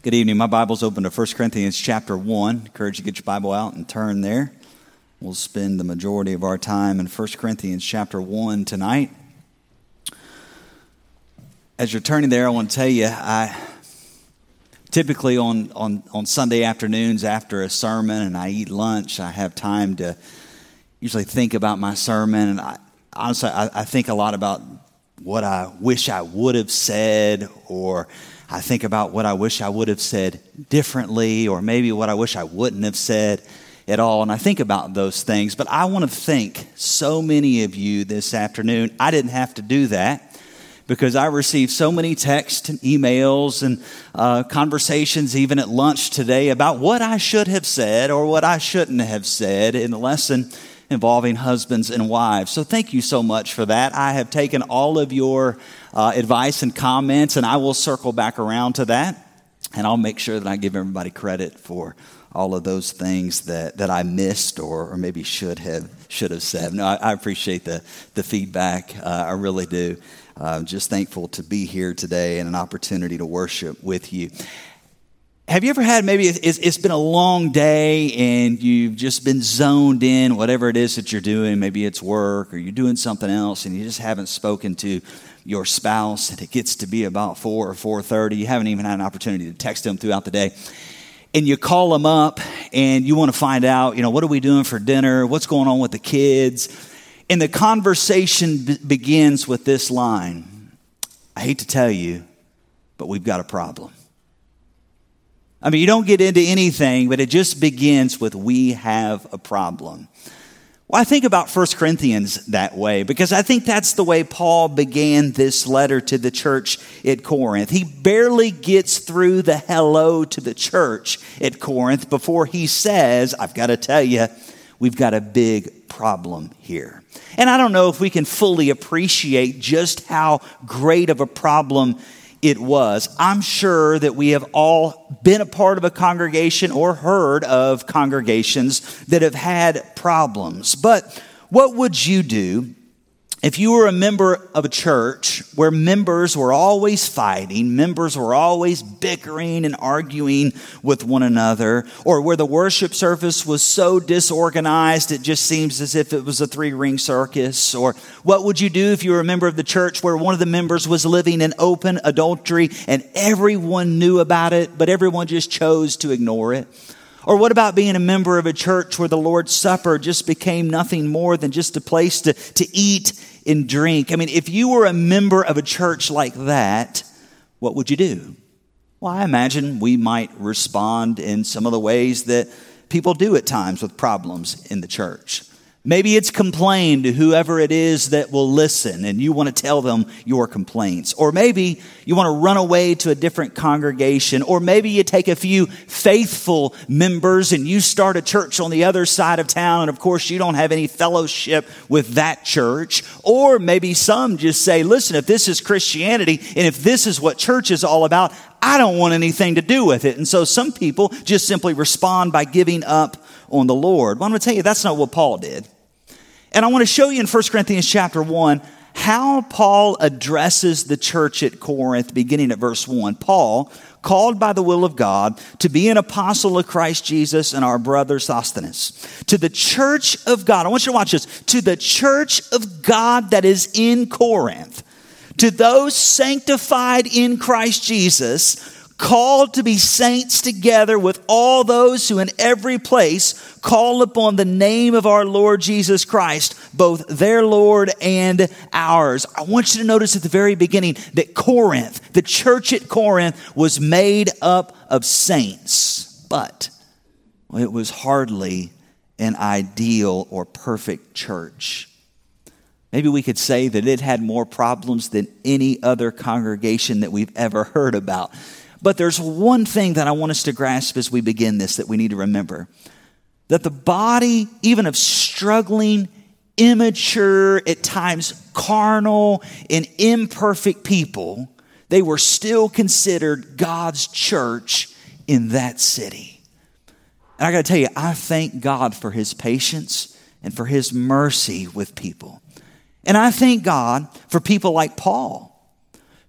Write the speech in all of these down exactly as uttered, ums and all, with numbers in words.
Good evening. My Bible's open to First Corinthians chapter one. I encourage you to get your Bible out and turn there. We'll spend the majority of our time in First Corinthians chapter one tonight. As you're turning there, I want to tell you, I typically on, on, on Sunday afternoons after a sermon and I eat lunch, I have time to usually think about my sermon. And I, honestly, I, I think a lot about what I wish I would have said, or I think about what I wish I would have said differently, or maybe what I wish I wouldn't have said at all. And I think about those things. But I want to thank so many of you this afternoon. I didn't have to do that because I received so many texts and emails and uh, conversations even at lunch today about what I should have said or what I shouldn't have said in the lesson involving husbands and wives. So thank you so much for that. I have taken all of your uh, advice and comments, and I will circle back around to that, and I'll make sure that I give everybody credit for all of those things that, that I missed or, or maybe should have should have said. No, I, I appreciate the, the feedback. Uh, I really do. Uh, I'm just thankful to be here today and an opportunity to worship with you. Have you ever had, maybe it's, it's been a long day and you've just been zoned in, whatever it is that you're doing, maybe it's work or you're doing something else and you just haven't spoken to your spouse and it gets to be about four or four thirty. You haven't even had an opportunity to text them throughout the day. And you call them up and you want to find out, you know, what are we doing for dinner? What's going on with the kids? And the conversation b- begins with this line: I hate to tell you, but we've got a problem. I mean, you don't get into anything, but it just begins with, we have a problem. Well, I think about First Corinthians that way because I think that's the way Paul began this letter to the church at Corinth. He barely gets through the hello to the church at Corinth before he says, I've got to tell you, we've got a big problem here. And I don't know if we can fully appreciate just how great of a problem it was. I'm sure that we have all been a part of a congregation or heard of congregations that have had problems. But what would you do if you were a member of a church where members were always fighting, members were always bickering and arguing with one another, or where the worship service was so disorganized it just seems as if it was a three-ring circus? Or what would you do if you were a member of the church where one of the members was living in open adultery and everyone knew about it, but everyone just chose to ignore it? Or what about being a member of a church where the Lord's Supper just became nothing more than just a place to, to eat and drink? I mean, if you were a member of a church like that, what would you do? Well, I imagine we might respond in some of the ways that people do at times with problems in the church. Maybe it's complain to whoever it is that will listen and you want to tell them your complaints. Or maybe you want to run away to a different congregation. Or maybe you take a few faithful members and you start a church on the other side of town. And of course you don't have any fellowship with that church. Or maybe some just say, listen, if this is Christianity and if this is what church is all about, I don't want anything to do with it. And so some people just simply respond by giving up on the Lord. Well, I'm going to tell you, that's not what Paul did. And I want to show you in First Corinthians chapter one how Paul addresses the church at Corinth, beginning at verse one. Paul, called by the will of God to be an apostle of Christ Jesus and our brother Sosthenes, to the church of God. I want you to watch this. To the church of God that is in Corinth, to those sanctified in Christ Jesus, called to be saints together with all those who in every place call upon the name of our Lord Jesus Christ, both their Lord and ours. I want you to notice at the very beginning that Corinth, the church at Corinth, was made up of saints, but it was hardly an ideal or perfect church. Maybe we could say that it had more problems than any other congregation that we've ever heard about. But there's one thing that I want us to grasp as we begin this that we need to remember. That the body, even of struggling, immature, at times carnal and imperfect people, they were still considered God's church in that city. And I got to tell you, I thank God for his patience and for his mercy with people. And I thank God for people like Paul,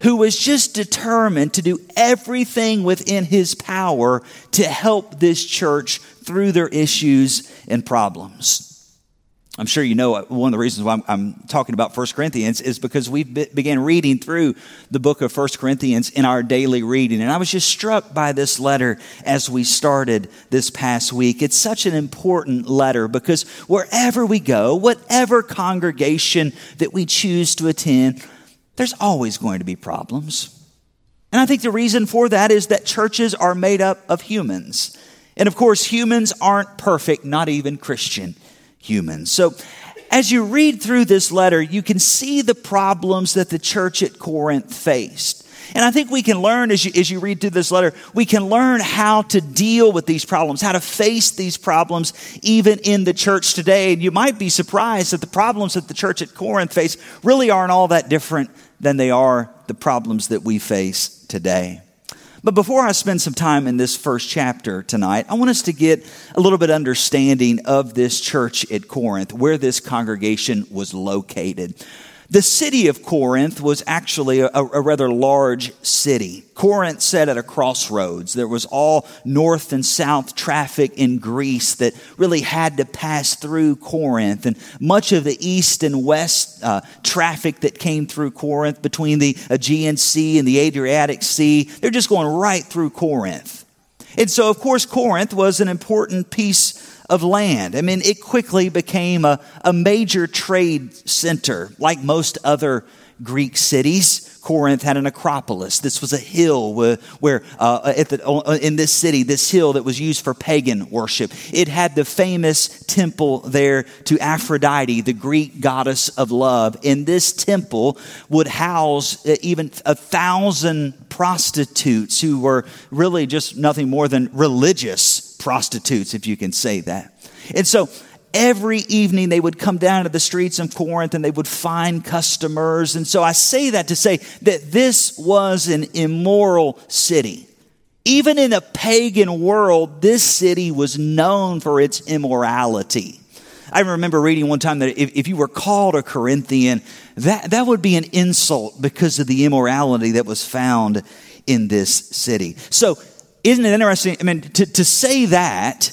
who was just determined to do everything within his power to help this church through their issues and problems. I'm sure you know one of the reasons why I'm, I'm talking about First Corinthians is because we be, began reading through the book of First Corinthians in our daily reading. And I was just struck by this letter as we started this past week. It's such an important letter because wherever we go, whatever congregation that we choose to attend, there's always going to be problems. And I think the reason for that is that churches are made up of humans. And of course, humans aren't perfect, not even Christian humans. So as you read through this letter, you can see the problems that the church at Corinth faced. And I think we can learn as you, as you read through this letter, we can learn how to deal with these problems, how to face these problems even in the church today. And you might be surprised that the problems that the church at Corinth faced really aren't all that different than they are the problems that we face today. But before I spend some time in this first chapter tonight, I want us to get a little bit understanding of this church at Corinth, where this congregation was located. The city of Corinth was actually a, a rather large city. Corinth sat at a crossroads. There was all north and south traffic in Greece that really had to pass through Corinth. And much of the east and west uh, traffic that came through Corinth between the Aegean Sea and the Adriatic Sea, they're just going right through Corinth. And so, of course, Corinth was an important piece of land. I mean, it quickly became a, a major trade center. Like most other Greek cities, Corinth had an acropolis. This was a hill where, where uh, at the, in this city, this hill that was used for pagan worship. It had the famous temple there to Aphrodite, the Greek goddess of love. And this temple would house even a thousand prostitutes who were really just nothing more than religious prostitutes, if you can say that. And so every evening they would come down to the streets of Corinth and they would find customers. And so I say that to say that this was an immoral city. Even in a pagan world, this city was known for its immorality. I remember reading one time that if, if you were called a Corinthian, that, that would be an insult because of the immorality that was found in this city. So isn't it interesting? I mean, to, to say that,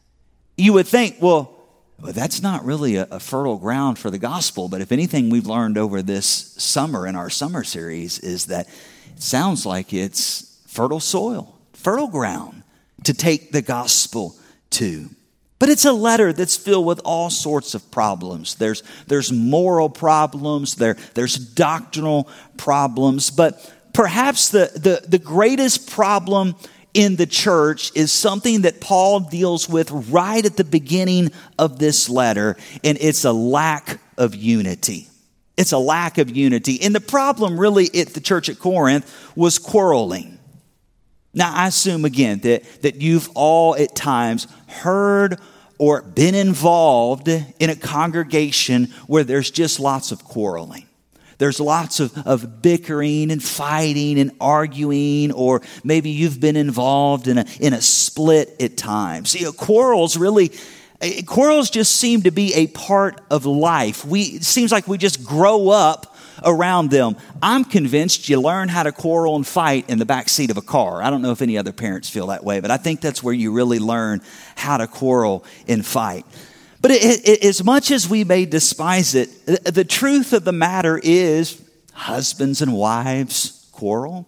you would think, well, well that's not really a, a fertile ground for the gospel. But if anything we've learned over this summer in our summer series is that it sounds like it's fertile soil, fertile ground to take the gospel to. But it's a letter that's filled with all sorts of problems. There's, there's moral problems, there, there's doctrinal problems. But perhaps the, the, the greatest problem in the church is something that Paul deals with right at the beginning of this letter, and it's a lack of unity. It's a lack of unity. And the problem really at the church at Corinth was quarreling. Now, I assume again that, that you've all at times heard or been involved in a congregation where there's just lots of quarreling. There's lots of, of bickering and fighting and arguing, or maybe you've been involved in a, in a split at times. You know, quarrels really, quarrels just seem to be a part of life. We, it seems like we just grow up around them. I'm convinced you learn how to quarrel and fight in the back seat of a car. I don't know if any other parents feel that way, but I think that's where you really learn how to quarrel and fight. But it, it, as much as we may despise it, the, the truth of the matter is husbands and wives quarrel.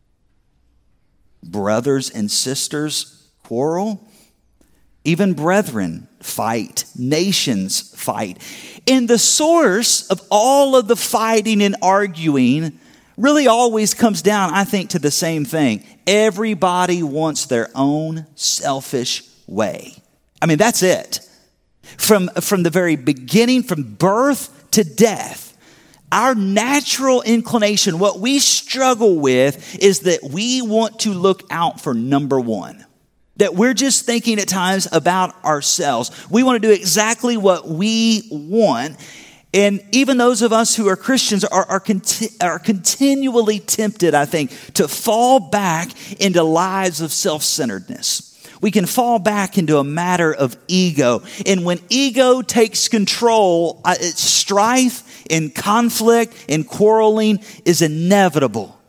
Brothers and sisters quarrel. Even brethren fight. Nations fight. And the source of all of the fighting and arguing really always comes down, I think, to the same thing. Everybody wants their own selfish way. I mean, that's it. From, from the very beginning, from birth to death, our natural inclination, what we struggle with is that we want to look out for number one. That we're just thinking at times about ourselves. We want to do exactly what we want. And even those of us who are Christians are, are, conti- are continually tempted, I think, to fall back into lives of self-centeredness. We can fall back into a matter of ego. And when ego takes control, uh, it's strife and conflict and quarreling is inevitable.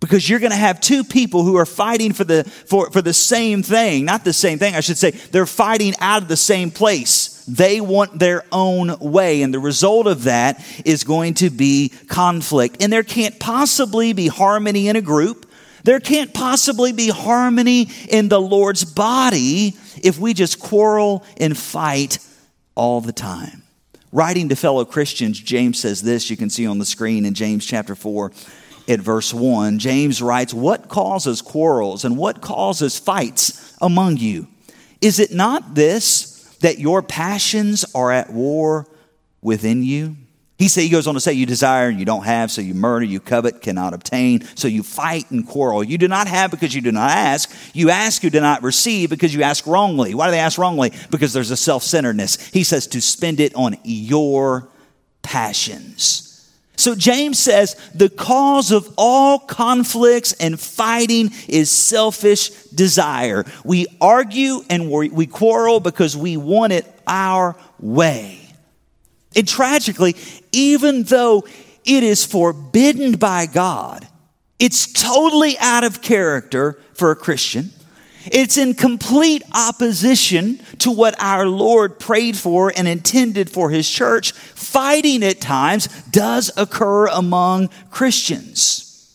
Because you're going to have two people who are fighting for the for, for the same thing. Not the same thing, I should say. They're fighting out of the same place. They want their own way. And the result of that is going to be conflict. And there can't possibly be harmony in a group. There can't possibly be harmony in the Lord's body if we just quarrel and fight all the time. Writing to fellow Christians, James says this, you can see on the screen in James chapter four. At verse one, James writes, "What causes quarrels and what causes fights among you? Is it not this, that your passions are at war within you?" He say, he goes on to say, "You desire and you don't have, so you murder, you covet, cannot obtain, so you fight and quarrel. You do not have because you do not ask. You ask, you do not receive because you ask wrongly." Why do they ask wrongly? Because there's a self-centeredness. He says to spend it on your passions. So James says the cause of all conflicts and fighting is selfish desire. We argue and we quarrel because we want it our way. And tragically, even though it is forbidden by God, it's totally out of character for a Christian. It's in complete opposition to what our Lord prayed for and intended for his church. Fighting at times does occur among Christians.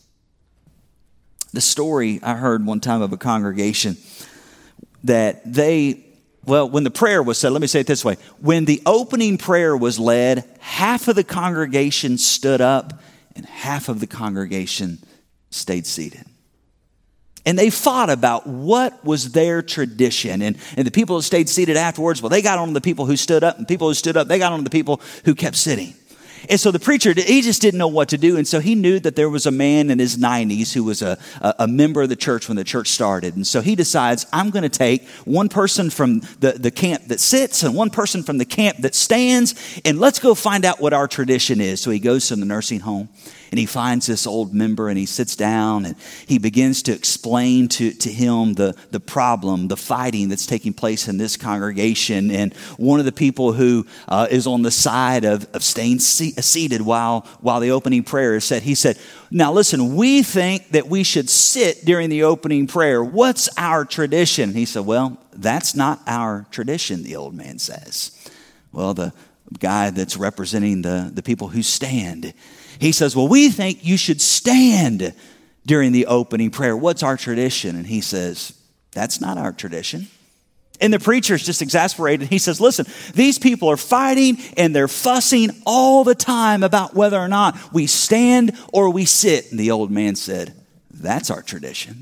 The story I heard one time of a congregation that they, well, when the prayer was said, let me say it this way. When the opening prayer was led, half of the congregation stood up and half of the congregation stayed seated. And they fought about what was their tradition. And, and the people that stayed seated afterwards, well, they got on the people who stood up. And people who stood up, they got on the people who kept sitting. And so the preacher, he just didn't know what to do. And so he knew that there was a man in his nineties who was a, a, a member of the church when the church started. And so he decides, I'm going to take one person from the, the camp that sits and one person from the camp that stands. And let's go find out what our tradition is. So he goes to the nursing home. And he finds this old member and he sits down and he begins to explain to, to him the, the problem, the fighting that's taking place in this congregation. And one of the people who uh, is on the side of, of staying se- seated while, while the opening prayer is said, he said, "Now listen, we think that we should sit during the opening prayer. What's our tradition?" He said, "Well, that's not our tradition," the old man says. Well, the guy that's representing the, the people who stand, he says, "Well, we think you should stand during the opening prayer. What's our tradition?" And he says, "That's not our tradition." And the preacher's just exasperated. He says, "Listen, these people are fighting and they're fussing all the time about whether or not we stand or we sit." And the old man said, "That's our tradition."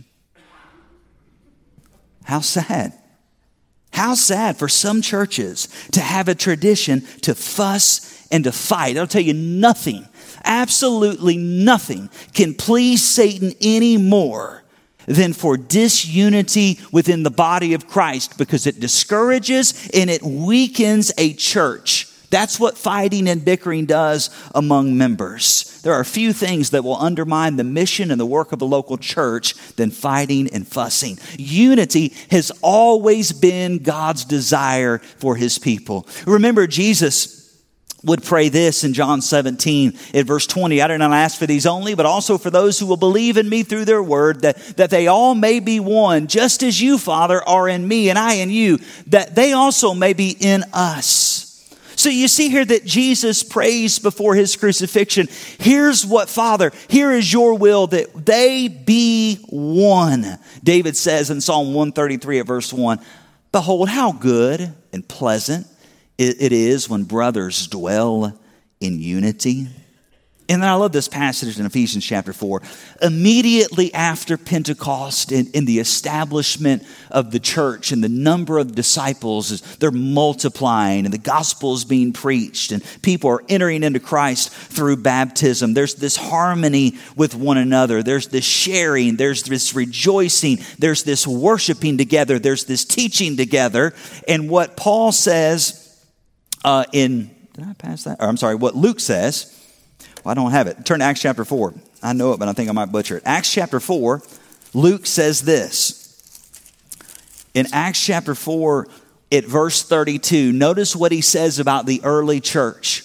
How sad. How sad for some churches to have a tradition to fuss and to fight. I'll tell you, nothing, absolutely nothing can please Satan any more than for disunity within the body of Christ, because it discourages and it weakens a church. That's what fighting and bickering does among members. There are few things that will undermine the mission and the work of the local church than fighting and fussing. Unity has always been God's desire for his people. Remember, Jesus would pray this in John seventeen at verse twenty. "I do not ask for these only, but also for those who will believe in me through their word, that, that they all may be one, just as you, Father, are in me and I in you, that they also may be in us." So you see here that Jesus prays before his crucifixion. Here's what, Father, here is your will, that they be one. David says in Psalm one thirty-three at verse one, "Behold, how good and pleasant it is when brothers dwell in unity." And then I love this passage in Ephesians chapter four. Immediately after Pentecost and in the establishment of the church and the number of disciples, they're multiplying and the gospel is being preached and people are entering into Christ through baptism. There's this harmony with one another. There's this sharing. There's this rejoicing. There's this worshiping together. There's this teaching together. And what Paul says uh, in, did I pass that? Or I'm sorry, what Luke says, I don't have it. Turn to Acts chapter four. I know it, but I think I might butcher it. Acts chapter four, Luke says this. In Acts chapter four, at verse thirty-two, notice what he says about the early church.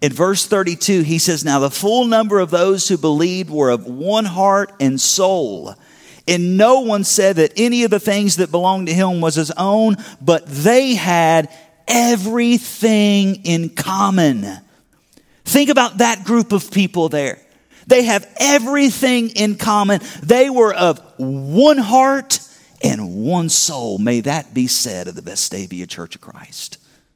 In verse thirty-two, he says, now the full number of those who believed were of one heart and soul. And no one said that any of the things that belonged to him was his own, but they had everything in common. Think about that group of people there. They have everything in common. They were of one heart and one soul. May that be said of the Vestavia Church of Christ.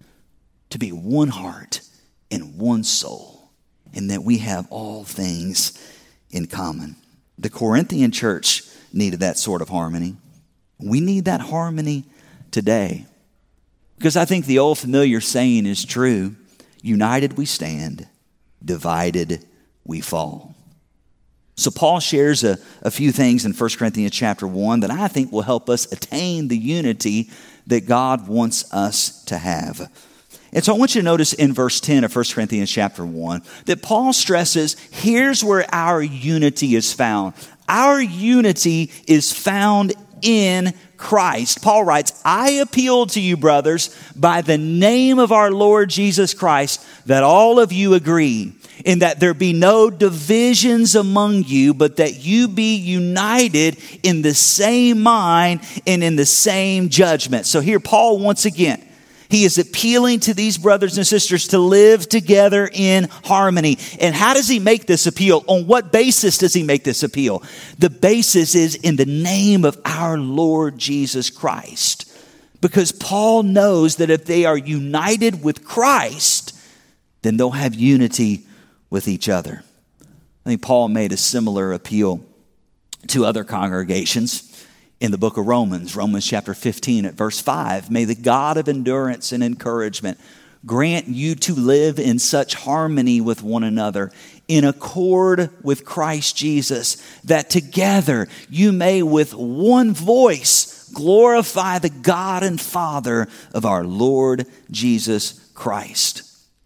To be one heart and one soul, and that we have all things in common. The Corinthian church needed that sort of harmony. We need that harmony today. Because I think the old familiar saying is true. United we stand, divided we fall. So Paul shares a, a few things in First Corinthians chapter one that I think will help us attain the unity that God wants us to have. And so I want you to notice in verse ten of First Corinthians chapter one that Paul stresses, here's where our unity is found. Our unity is found in Christ. Paul writes, I appeal to you, brothers, by the name of our Lord Jesus Christ, that all of you agree, in that there be no divisions among you, but that you be united in the same mind and in the same judgment. So here Paul once again, he is appealing to these brothers and sisters to live together in harmony. And how does he make this appeal? On what basis does he make this appeal? The basis is in the name of our Lord Jesus Christ. Because Paul knows that if they are united with Christ, then they'll have unity with each other. I think Paul made a similar appeal to other congregations in the book of Romans, Romans chapter fifteen at verse five. May the God of endurance and encouragement grant you to live in such harmony with one another, in accord with Christ Jesus, that together you may with one voice glorify the God and Father of our Lord Jesus Christ.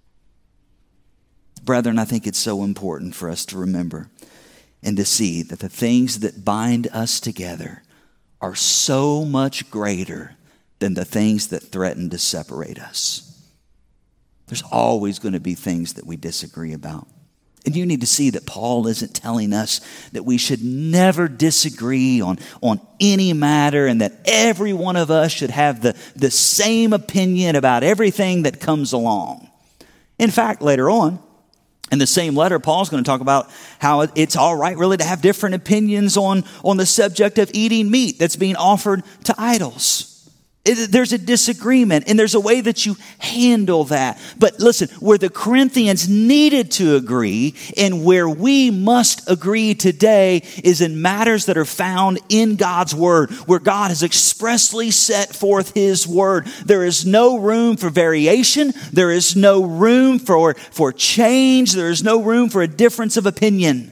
Brethren, I think it's so important for us to remember and to see that the things that bind us together are so much greater than the things that threaten to separate us. There's always going to be things that we disagree about. And you need to see that Paul isn't telling us that we should never disagree on, on any matter and that every one of us should have the, the same opinion about everything that comes along. In fact, later on, in the same letter, Paul's going to talk about how it's all right really to have different opinions on, on the subject of eating meat that's being offered to idols. It, there's a disagreement, and there's a way that you handle that. But listen, where the Corinthians needed to agree and where we must agree today is in matters that are found in God's Word, where God has expressly set forth His Word. There is no room for variation. There is no room for, for change. There is no room for a difference of opinion.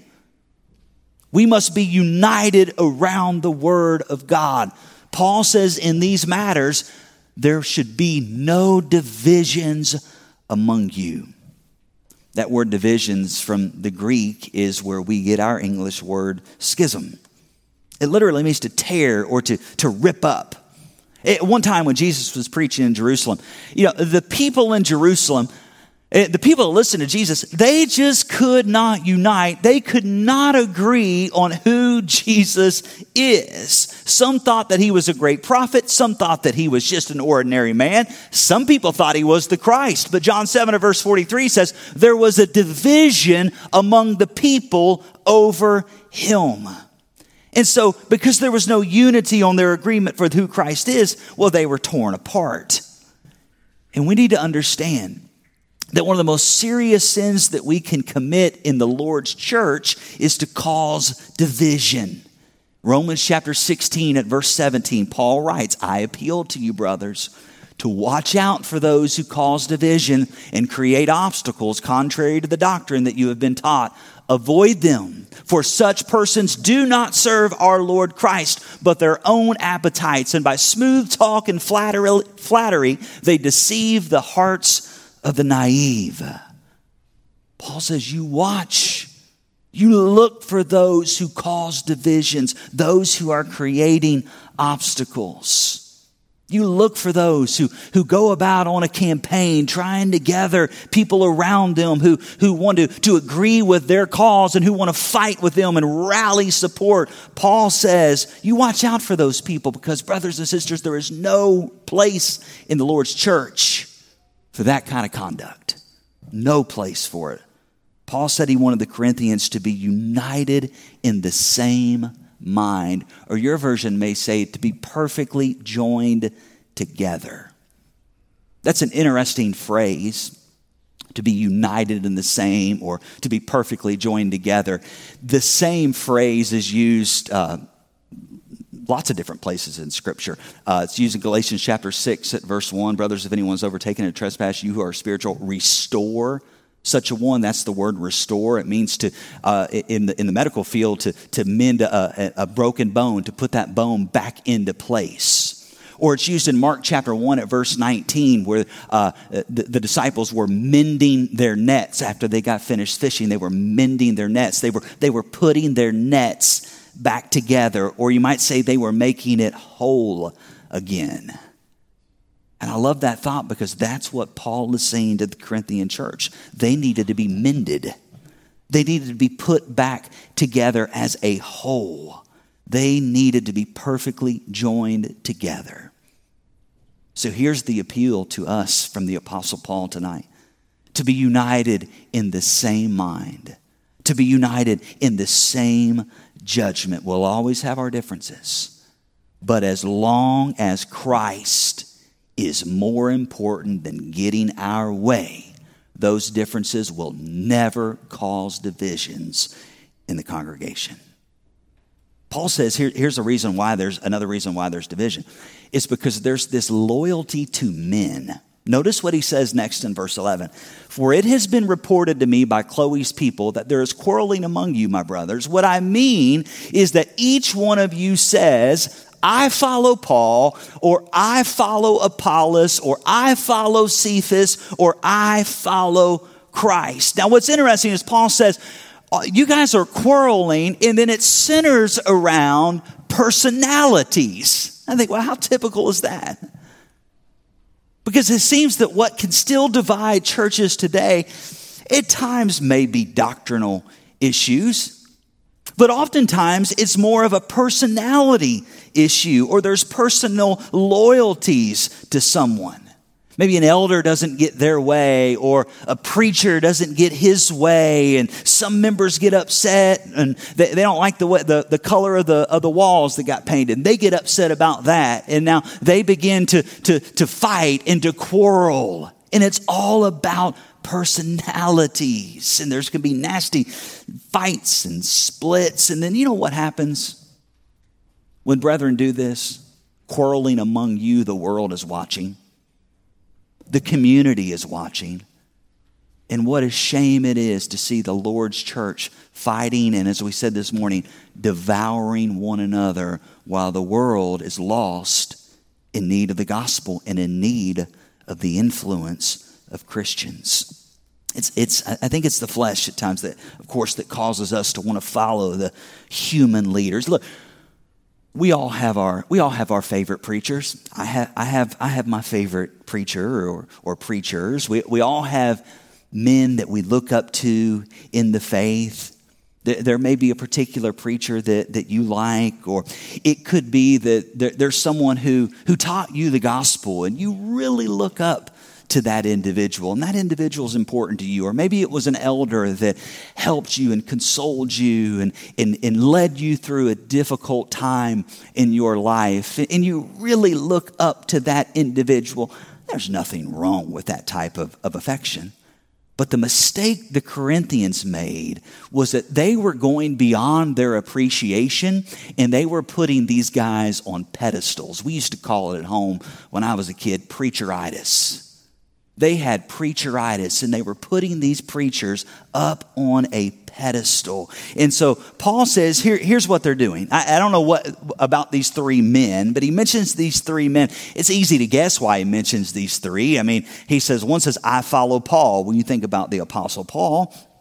We must be united around the Word of God. Paul says in these matters, there should be no divisions among you. That word divisions from the Greek is where we get our English word schism. It literally means to tear or to, to rip up. At one time when Jesus was preaching in Jerusalem, you know, the people in Jerusalem, the people that listened to Jesus, they just could not unite. They could not agree on who Jesus is. Some thought that he was a great prophet. Some thought that he was just an ordinary man. Some people thought he was the Christ. But John seven verse forty-three says, there was a division among the people over him. And so, because there was no unity on their agreement for who Christ is, well, they were torn apart. And we need to understand that one of the most serious sins that we can commit in the Lord's church is to cause division. Romans chapter sixteen at verse seventeen, Paul writes, I appeal to you, brothers, to watch out for those who cause division and create obstacles contrary to the doctrine that you have been taught. Avoid them, for such persons do not serve our Lord Christ, but their own appetites. And by smooth talk and flattery, flattery they deceive the hearts of the naive. Paul says, you watch. You look for those who cause divisions, those who are creating obstacles. You look for those who, who go about on a campaign trying to gather people around them who, who want to, to agree with their cause and who want to fight with them and rally support. Paul says, you watch out for those people because, brothers and sisters, there is no place in the Lord's church for that kind of conduct. No place for it. Paul said he wanted the Corinthians to be united in the same mind, or your version may say to be perfectly joined together. That's an interesting phrase, to be united in the same or to be perfectly joined together. The same phrase is used uh, lots of different places in Scripture. Uh, it's used in Galatians chapter six at verse one. Brothers, if anyone's overtaken a trespass, you who are spiritual, restore such a one. That's the word restore. It means to, uh, in the in the medical field, to, to mend a, a broken bone, to put that bone back into place. Or it's used in Mark chapter one at verse nineteen, where uh, the, the disciples were mending their nets after they got finished fishing. They were mending their nets. They were they were putting their nets back together. Or you might say they were making it whole again. And I love that thought because that's what Paul is saying to the Corinthian church. They needed to be mended. They needed to be put back together as a whole. They needed to be perfectly joined together. So here's the appeal to us from the Apostle Paul tonight. To be united in the same mind. To be united in the same judgment. We'll always have our differences. But as long as Christ is more important than getting our way, those differences will never cause divisions in the congregation. Paul says here, here's the reason why there's another reason why there's division. It's because there's this loyalty to men. Notice what he says next in verse eleven. For it has been reported to me by Chloe's people that there is quarreling among you, my brothers. What I mean is that each one of you says, I follow Paul, or I follow Apollos, or I follow Cephas, or I follow Christ. Now what's interesting is Paul says, you guys are quarreling, and then it centers around personalities. I think, well, how typical is that? Because it seems that what can still divide churches today at times may be doctrinal issues. But oftentimes it's more of a personality issue, or there's personal loyalties to someone. Maybe an elder doesn't get their way, or a preacher doesn't get his way, and some members get upset and they, they don't like the, way, the the color of the of the walls that got painted. They get upset about that, and now they begin to to to fight and to quarrel, and it's all about personalities, and there's going to be nasty fights and splits. And then you know what happens when brethren do this? Quarreling among you, the world is watching. The community is watching. And what a shame it is to see the Lord's church fighting and, as we said this morning, devouring one another while the world is lost, in need of the gospel and in need of the influence of Christians. It's, it's, I think it's the flesh at times that, of course, that causes us to want to follow the human leaders. Look, we all have our, we all have our favorite preachers. I have, I have, I have my favorite preacher or, or preachers. We, we all have men that we look up to in the faith. There, there may be a particular preacher that, that you like, or it could be that there, there's someone who, who taught you the gospel and you really look up to that individual, and that individual is important to you. Or maybe it was an elder that helped you and consoled you and, and, and led you through a difficult time in your life, and you really look up to that individual. There's nothing wrong with that type of, of affection. But the mistake the Corinthians made was that they were going beyond their appreciation, and they were putting these guys on pedestals. We used to call it at home when I was a kid, preacheritis. They had preacheritis, and they were putting these preachers up on a pedestal. And so Paul says, here, here's what they're doing. I, I don't know what about these three men, but he mentions these three men. It's easy to guess why he mentions these three. I mean, he says, one says, I follow Paul. When you think about the Apostle Paul,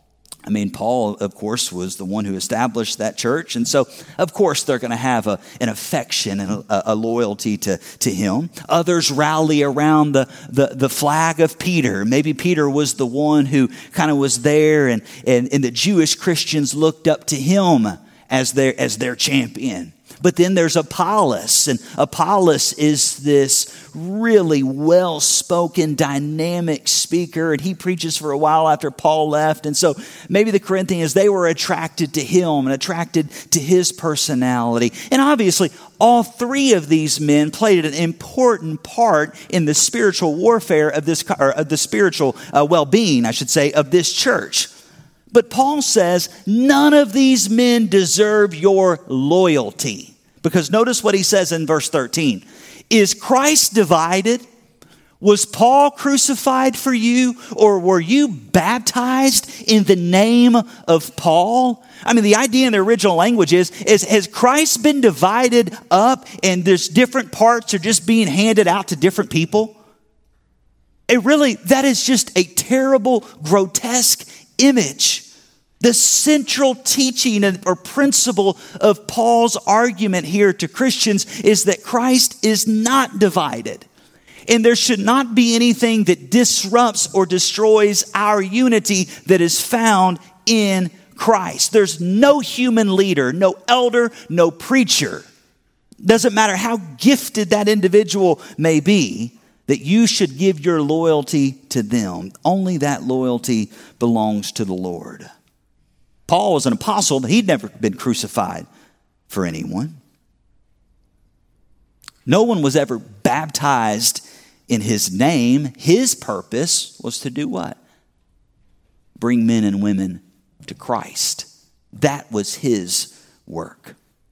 I mean, Paul, of course, was the one who established that church. And so, of course, they're going to have a, an affection and a, a loyalty to, to him. Others rally around the, the, the flag of Peter. Maybe Peter was the one who kind of was there, and, and, and the Jewish Christians looked up to him as their, as their champion. But then there's Apollos, and Apollos is this really well-spoken, dynamic speaker, and he preaches for a while after Paul left. And so maybe the Corinthians, they were attracted to him and attracted to his personality. And obviously, all three of these men played an important part in the spiritual warfare of this, or of the spiritual uh, well-being, I should say, of this church. But Paul says none of these men deserve your loyalty. Because notice what he says in verse thirteen. Is Christ divided? Was Paul crucified for you? Or were you baptized in the name of Paul? I mean, the idea in the original language is, is has Christ been divided up and there's different parts are just being handed out to different people? It really, that is just a terrible, grotesque image. The central teaching or principle of Paul's argument here to Christians is that Christ is not divided. And there should not be anything that disrupts or destroys our unity that is found in Christ. There's no human leader, no elder, no preacher. Doesn't matter how gifted that individual may be, that you should give your loyalty to them. Only that loyalty belongs to the Lord. Paul was an apostle, but he'd never been crucified for anyone. No one was ever baptized in his name. His purpose was to do what? Bring men and women to Christ. That was his work.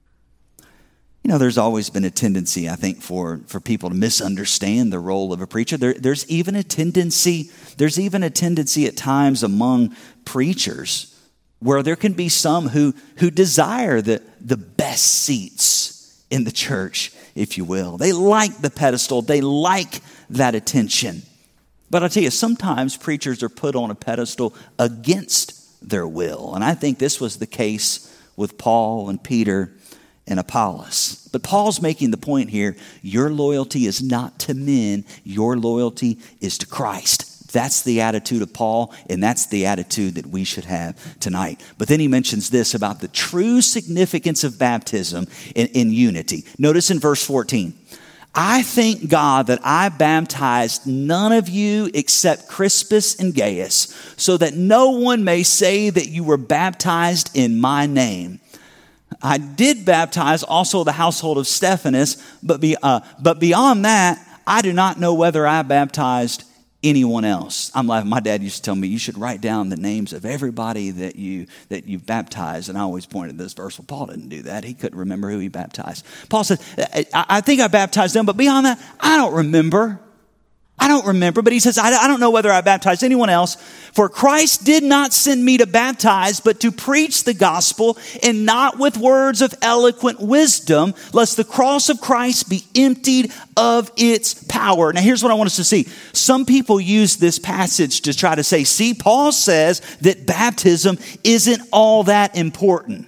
You know, there's always been a tendency, I think, for, for people to misunderstand the role of a preacher. There, there's even a tendency, there's even a tendency at times among preachers where there can be some who, who desire the, the best seats in the church, if you will. They like the pedestal. They like that attention. But I'll tell you, sometimes preachers are put on a pedestal against their will. And I think this was the case with Paul and Peter and Apollos. But Paul's making the point here, your loyalty is not to men. Your loyalty is to Christ. That's the attitude of Paul, and that's the attitude that we should have tonight. But then he mentions this about the true significance of baptism in, in unity. Notice in verse fourteen, I thank God that I baptized none of you except Crispus and Gaius, so that no one may say that you were baptized in my name. I did baptize also the household of Stephanas, but, be, uh, but beyond that, I do not know whether I baptized anyone else. I'm like, my dad used to tell me, you should write down the names of everybody that you that you baptized. And I always pointed to this verse. Well, Paul didn't do that. He couldn't remember who he baptized. Paul said, I, I think I baptized them, but beyond that, I don't remember. I don't remember. But he says, I, I don't know whether I baptized anyone else. For Christ did not send me to baptize, but to preach the gospel, and not with words of eloquent wisdom, lest the cross of Christ be emptied of its power. Now here's what I want us to see. Some people use this passage to try to say, see, Paul says that baptism isn't all that important.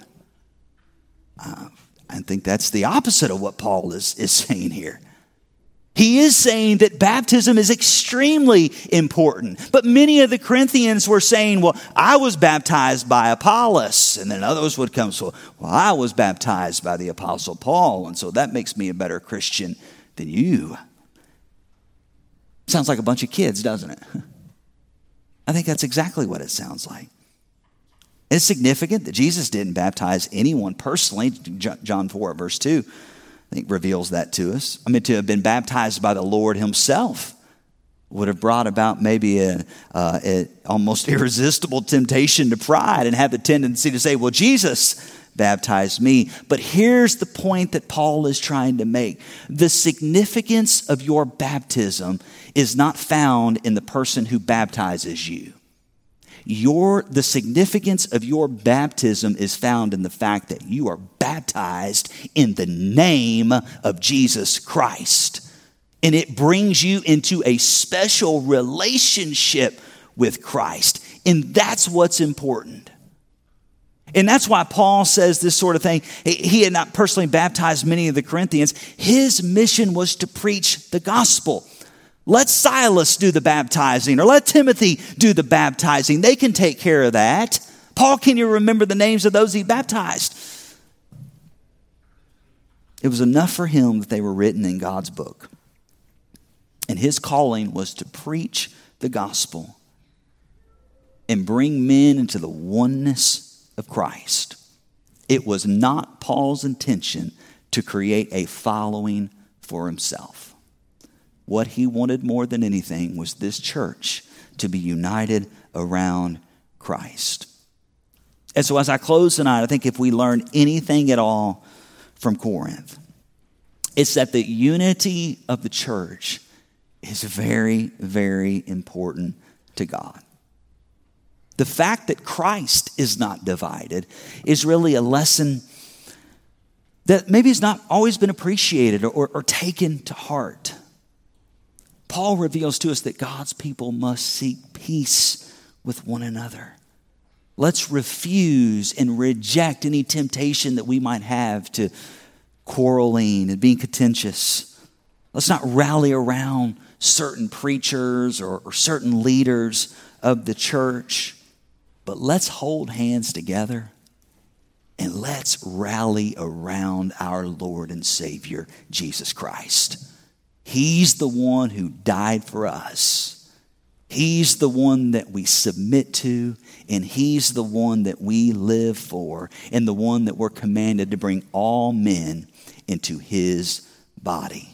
Uh, I think that's the opposite of what Paul is, is saying here. He is saying that baptism is extremely important. But many of the Corinthians were saying, well, I was baptized by Apollos. And then others would come, so, well, I was baptized by the Apostle Paul. And so that makes me a better Christian than you. Sounds like a bunch of kids, doesn't it? I think that's exactly what it sounds like. It's significant that Jesus didn't baptize anyone personally. John four, verse two. I think reveals that to us. I mean, to have been baptized by the Lord himself would have brought about maybe a, uh, a almost irresistible temptation to pride and have the tendency to say, well, Jesus baptized me. But here's the point that Paul is trying to make. The significance of your baptism is not found in the person who baptizes you. Your, the significance of your baptism is found in the fact that you are baptized in the name of Jesus Christ. And it brings you into a special relationship with Christ. And that's what's important. And that's why Paul says this sort of thing. He had not personally baptized many of the Corinthians. His mission was to preach the gospel. Let Silas do the baptizing, or let Timothy do the baptizing. They can take care of that. Paul, can you remember the names of those he baptized? It was enough for him that they were written in God's book. And his calling was to preach the gospel and bring men into the oneness of Christ. It was not Paul's intention to create a following for himself. What he wanted more than anything was this church to be united around Christ. And so as I close tonight, I think if we learn anything at all from Corinth, it's that the unity of the church is very, very important to God. The fact that Christ is not divided is really a lesson that maybe has not always been appreciated or, or, or taken to heart. Paul reveals to us that God's people must seek peace with one another. Let's refuse and reject any temptation that we might have to quarreling and being contentious. Let's not rally around certain preachers or, or certain leaders of the church. But let's hold hands together and let's rally around our Lord and Savior, Jesus Christ. He's the one who died for us. He's the one that we submit to, and He's the one that we live for, and the one that we're commanded to bring all men into His body.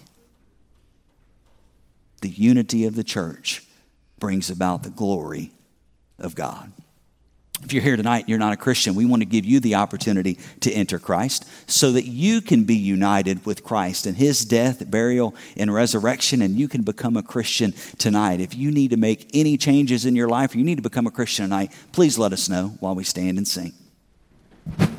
The unity of the church brings about the glory of God. If you're here tonight and you're not a Christian, we want to give you the opportunity to enter Christ so that you can be united with Christ in His death, burial, and resurrection, and you can become a Christian tonight. If you need to make any changes in your life or you need to become a Christian tonight, please let us know while we stand and sing.